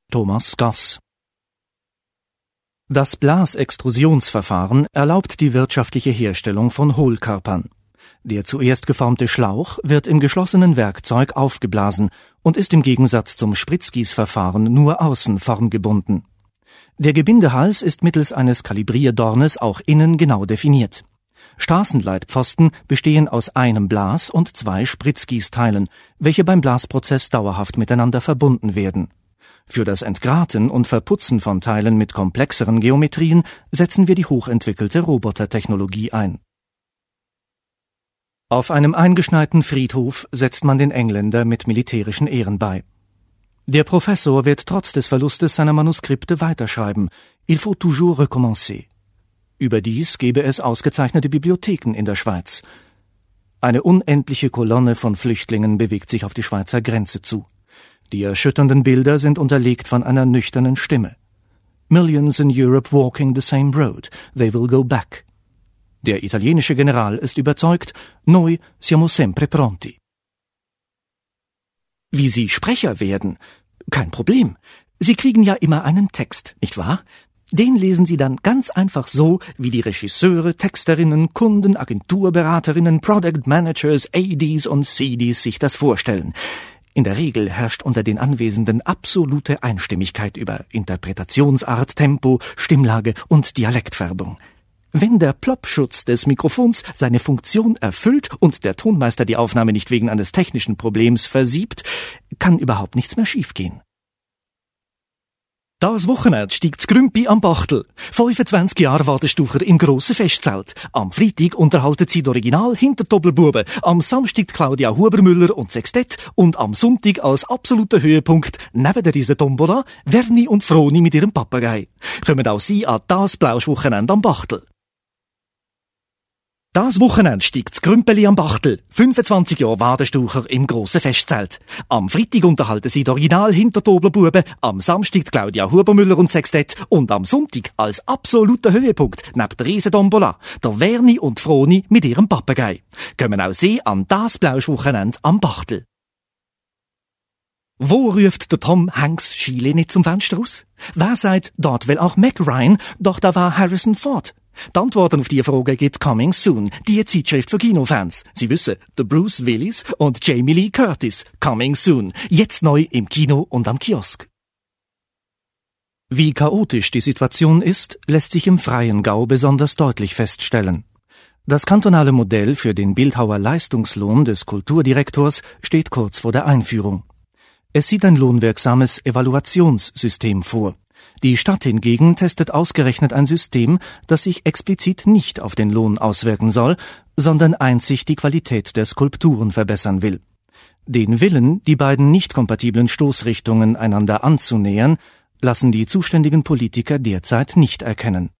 Thomas Goss. Das Blasextrusionsverfahren erlaubt die wirtschaftliche Herstellung von Hohlkörpern. Der zuerst geformte Schlauch wird im geschlossenen Werkzeug aufgeblasen und ist im Gegensatz zum Spritzgießverfahren nur außen formgebunden. Der Gebindehals ist mittels eines Kalibrierdornes auch innen genau definiert. Straßenleitpfosten bestehen aus einem Blas- und 2 Spritzgießteilen, welche beim Blasprozess dauerhaft miteinander verbunden werden. Für das Entgraten und Verputzen von Teilen mit komplexeren Geometrien setzen wir die hochentwickelte Robotertechnologie ein. Auf einem eingeschneiten Friedhof setzt man den Engländer mit militärischen Ehren bei. Der Professor wird trotz des Verlustes seiner Manuskripte weiterschreiben. Il faut toujours recommencer. Überdies gebe es ausgezeichnete Bibliotheken in der Schweiz. Eine unendliche Kolonne von Flüchtlingen bewegt sich auf die Schweizer Grenze zu. Die erschütternden Bilder sind unterlegt von einer nüchternen Stimme. Millions in Europe walking the same road. They will go back. Der italienische General ist überzeugt, noi siamo sempre pronti. Wie Sie Sprecher werden? Kein Problem. Sie kriegen ja immer einen Text, nicht wahr? Den lesen Sie dann ganz einfach so, wie die Regisseure, Texterinnen, Kunden, Agenturberaterinnen, Product Managers, ADs und CDs sich das vorstellen. In der Regel herrscht unter den Anwesenden absolute Einstimmigkeit über Interpretationsart, Tempo, Stimmlage und Dialektfärbung. Wenn der Plopschutz des Mikrofons seine Funktion erfüllt und der Tonmeister die Aufnahme nicht wegen eines technischen Problems versiebt, kann überhaupt nichts mehr schiefgehen. Das Wochenende steigt Grümpi am Bachtel. 25 Jahre Wadenstucher im grossen Festzelt. Am Freitag unterhalten sie das Original Hinterdoppelbuben. Am Samstag Claudia Hubermüller und Sextett. Und am Sonntag als absoluter Höhepunkt neben der riesen Tombola Verni und Froni mit ihrem Papagei. Kommen auch Sie an das Blauschwochenende am Bachtel. Das Wochenende steigt das Grümpeli am Bachtel. 25 Jahre Wadenstucher im grossen Festzelt. Am Freitag unterhalten sie das Original Hintertoblerbuben, am Samstag Claudia Hubermüller und Sextett und am Sonntag als absoluter Höhepunkt neben der Riesendombola der Verni und Froni mit ihrem Papagei. Kommen auch Sie an das Blauschwochenende am Bachtel. Wo ruft der Tom Hanks Chile nicht zum Fenster raus? Wer sagt, dort will auch Meg Ryan, doch da war Harrison Ford. Die Antworten auf diese Frage gibt Coming Soon, die Zeitschrift für Kinofans. Sie wissen, der Bruce Willis und Jamie Lee Curtis. Coming Soon, jetzt neu im Kino und am Kiosk. Wie chaotisch die Situation ist, lässt sich im Freiengau besonders deutlich feststellen. Das kantonale Modell für den Bildhauer-Leistungslohn des Kulturdirektors steht kurz vor der Einführung. Es sieht ein lohnwirksames Evaluationssystem vor. Die Stadt hingegen testet ausgerechnet ein System, das sich explizit nicht auf den Lohn auswirken soll, sondern einzig die Qualität der Skulpturen verbessern will. Den Willen, die beiden nicht kompatiblen Stoßrichtungen einander anzunähern, lassen die zuständigen Politiker derzeit nicht erkennen.